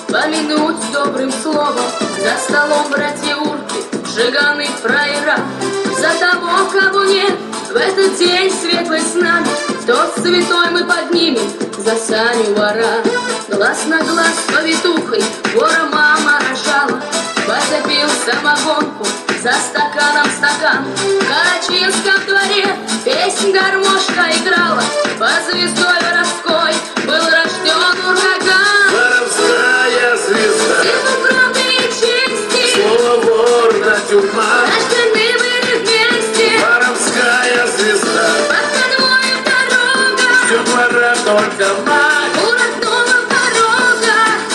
помянуть добрым словом за столом братья-урки, жиганы, фраера. За того, кого нет в этот день светлый с нами, тот святой мы поднимем за Саню вора. Глаз на глаз с повитухой вора мама рожала, потопил самогонку за стаканом стакан. В Карачинском дворе песнь гармошка играла, под звездой воровской был рожден ураган. Воровская звезда, Символ правды и чести, слово вор на тюрьма. рождены были вместе, Воровская звезда, под конвоем дорога, все двора только мать. у родного порога.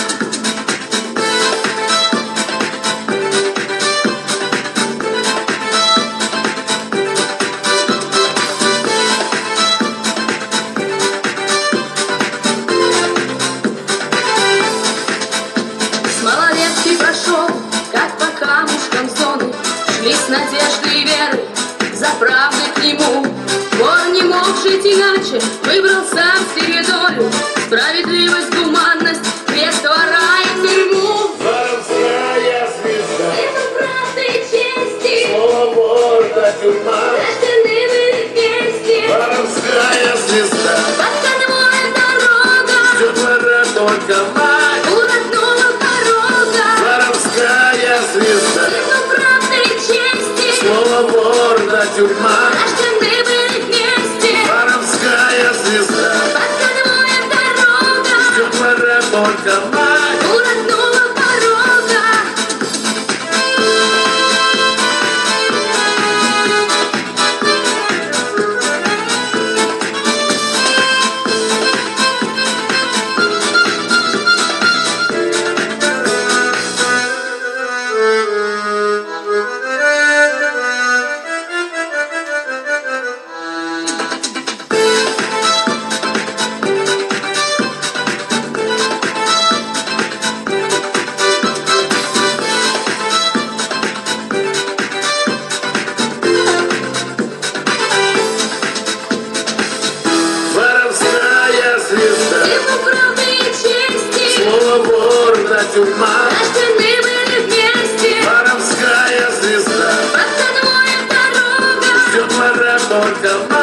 С малолетки прошел, как по камушкам зоны, шли с надеждой и верой за правдой к нему. Вор не мог жить иначе, выбрал сам себе долю, справедливость, гуманность, крест вора и тюрьму. Воровская звезда, Символ правды и чести, слово вор на тюрьма. рождены были вместе, Воровская звезда, под конвоем дорога, все двора только мать. у родного порога. Воровская звезда, Символ правды и чести, слово вор на тюрьма. рождены были вместе, Воровская звезда, под конвоем дорога, все двора только мать. у родного порога. Воровская звезда, Символ правды и чести, слово вор на тюрьма. рождены были вместе, Воровская звезда, под конвоем дорога, все двора только мать.